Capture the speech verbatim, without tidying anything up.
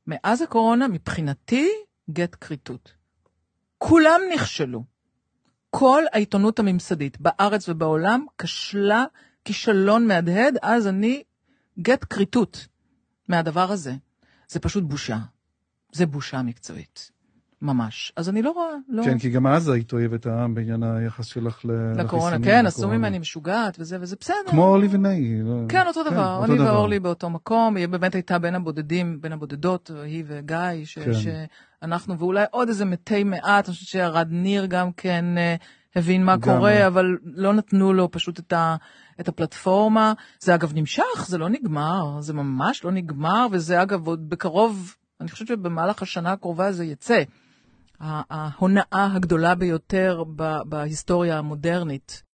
מאז הקורונה, מבחינתי, גט כריתות. כולם נכשלו. כל העיתונות הממסדית, בארץ ובעולם, כשלה כישלון מהדהד, אז אני גט כריתות מהדבר הזה. זה פשוט בושה. זה בושה מקצועית. ממש. אז אני לא רואה, לא... כן, כי גם אז היית אוהבת העם בעניין היחס שלך לקורונה. כן, עשו ממני משוגעת וזה, וזה בסדר. כמו אורלי ונאי. כן, אותו דבר. אני ואורלי באותו מקום. היא באמת הייתה בין הבודדים, בין הבודדות, היא וגיא, שאנחנו, ואולי עוד איזה מתי מעט, אני חושבת שירד ניר גם כן הבין מה קורה, אבל לא נתנו לו פשוט את ה... את הפלטפורמה. זה אגב נמשך, זה לא נגמר. זה ממש לא נגמר, וזה אגב עוד בקרוב, אני חושבת שבמהלך השנה הקרובה זה יצא. ההונאה הגדולה ביותר בהיסטוריה המודרנית